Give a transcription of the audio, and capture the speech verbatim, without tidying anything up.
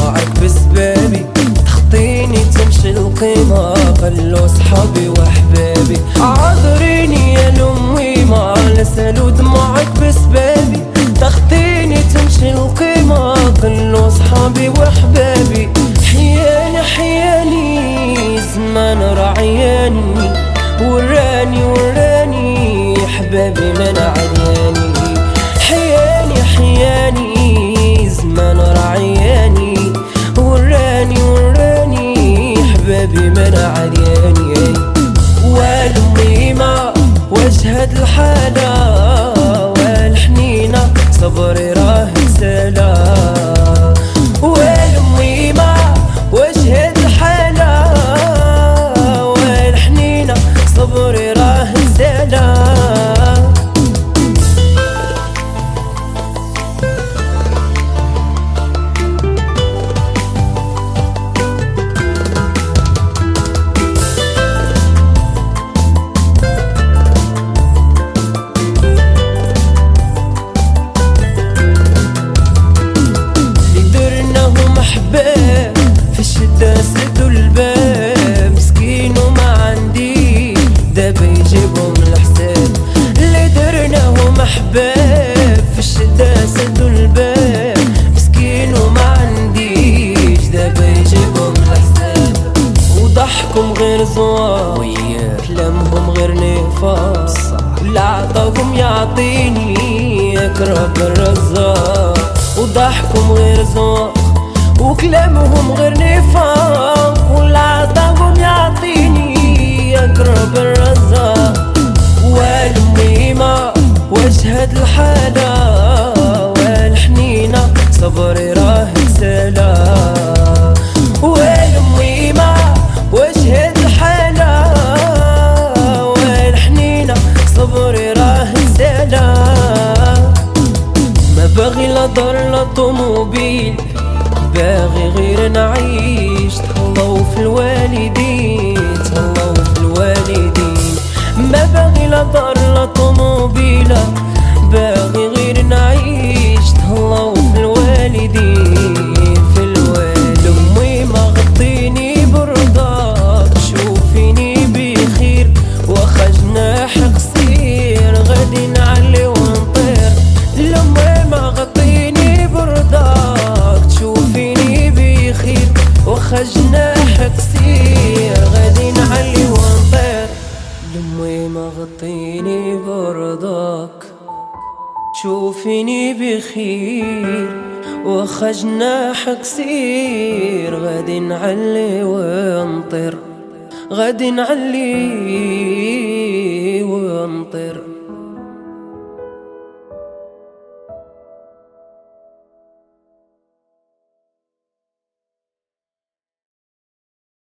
دموعك بسبابي، تخطيني تمشي القيمة قالوا صحابي وحبابي. عذريني يا لمي ما لسالو دموعك بسبابي، تخطيني تمشي القيمة قالوا صحابي وحبابي. حياني حياني زمان رعياني، وراني وراني حبابي من عياني. حياني حياني زمان رعياني، وراني وراني حبابي من عياني. والمي ما وجهت الحالة والحنينة صبري راه سلا. والمي ما وجهت الحالة والحنينة صبري راه سلا. في الشدة سدوا الباب، مسكين وما عندي دابا يجيبهم الحساب. اللي درناهم احباب في الشدة سدوا الباب، مسكين وما عنديش دابا يجيبهم الحساب. وضحكم غير زوار، كلامهم غير نفاس، ولا عطاهم يعطيني يكره الرزاق. وضحكم غير زوار وكلامهم غير نفاق، ولا عطاهم يعطيني يقرب الرزاق. والمي ما وجهت الحالة والحنينة صبري راه سلا. والمي ما وجهت الحالة والحنينة صبري راه سلا. ما باغي لا دار لا طوموبيل، باغي غير نعيش تهلاو في الوالدين، تهلاو في الوالدين. ما باغي لا دار لا طوموبيلة، باغي غير نعيش تهلاو في الوالدين، في الوالدين. امي ما غطيني برضاك شوفيني بخير، واخا جناح قصير غادي نعلي ونطير. لامي ما غطيني برضاك تشوفيني بخير، واخا جناح قصير غادي نعلي ونطير. لامي ما غطيني برضاك تشوفيني بخير، واخا جناح قصير غادي نعلي ونطير، غادي نعلي ونطير.